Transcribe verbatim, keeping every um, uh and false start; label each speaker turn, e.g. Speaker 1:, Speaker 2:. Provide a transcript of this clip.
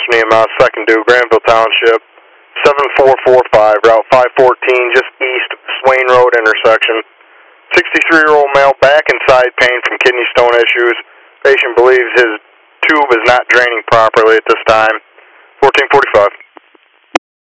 Speaker 1: from E M S, second due, Granville Township, seven four four five, Route five fourteen, just east of Swain Road intersection. sixty-three-year-old male, back and side pain from kidney stone issues. Patient believes his tube is not draining properly at this time. fourteen forty-five.